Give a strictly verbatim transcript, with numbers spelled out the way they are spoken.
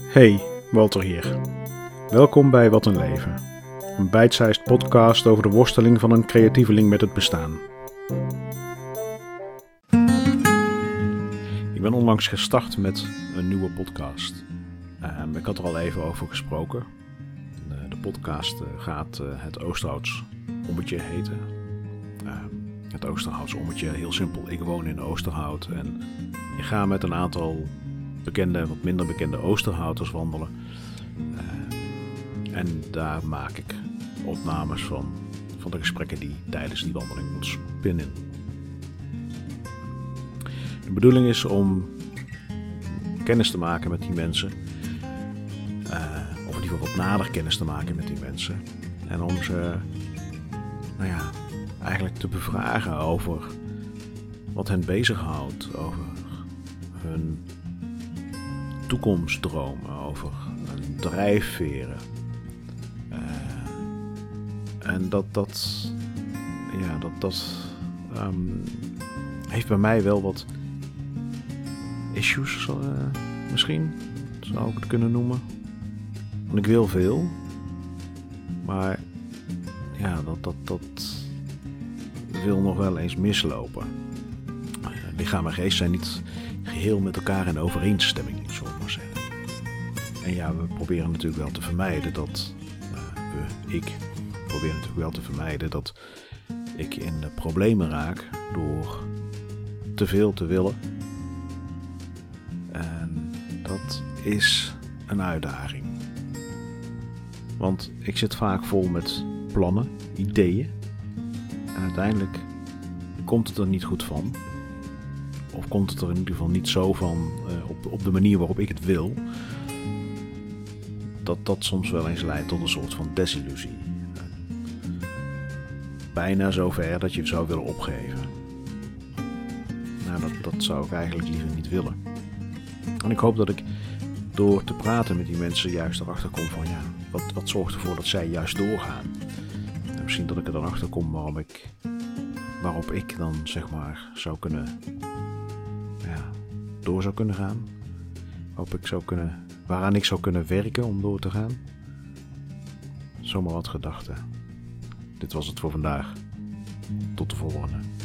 Hey, Walter hier. Welkom bij Wat een Leven. Een bite-sized podcast over de worsteling van een creatieveling met het bestaan. Ik ben onlangs gestart met een nieuwe podcast. Um, ik had er al even over gesproken. De, de podcast uh, gaat uh, het Oosterhouds Ommetje heten. Um, het Oosterhouds Ommetje, heel simpel. Ik woon in Oosterhout en ik ga met een aantal bekende, wat minder bekende Oosterhouters wandelen. Uh, en daar maak ik opnames van, van de gesprekken die tijdens die wandeling ontspinnen. De bedoeling is om kennis te maken met die mensen. Uh, of in ieder geval wat nader kennis te maken met die mensen. En om ze, nou ja, eigenlijk te bevragen over wat hen bezighoudt. Over hun toekomstdromen, over hun drijfveren. Uh, en dat, dat, ja, dat, dat um, heeft bij mij wel wat issues, uh, misschien, zou ik het kunnen noemen. Want ik wil veel, maar ja, dat, dat, dat wil nog wel eens mislopen. Lichaam en geest zijn niet geheel met elkaar in overeenstemming, zullen we maar zeggen. En ja, we proberen natuurlijk wel te vermijden dat, uh, we, ik probeer natuurlijk wel te vermijden dat ik in de problemen raak door te veel te willen. En dat is een uitdaging. Want ik zit vaak vol met plannen, ideeën. En uiteindelijk komt het er niet goed van. Of komt het er in ieder geval niet zo van uh, op, op de manier waarop ik het wil. Dat dat soms wel eens leidt tot een soort van desillusie. Uh, bijna zover dat je het zou willen opgeven. Nou, dat, dat zou ik eigenlijk liever niet willen. En ik hoop dat ik door te praten met die mensen juist erachter kom van ja, wat, wat zorgt ervoor dat zij juist doorgaan. En misschien dat ik er dan achter kom waarom ik, waarop ik dan zeg maar zou kunnen, ja, door zou kunnen gaan. Waarop ik zou kunnen, waaraan ik zou kunnen werken om door te gaan. Zomaar wat gedachten. Dit was het voor vandaag. Tot de volgende.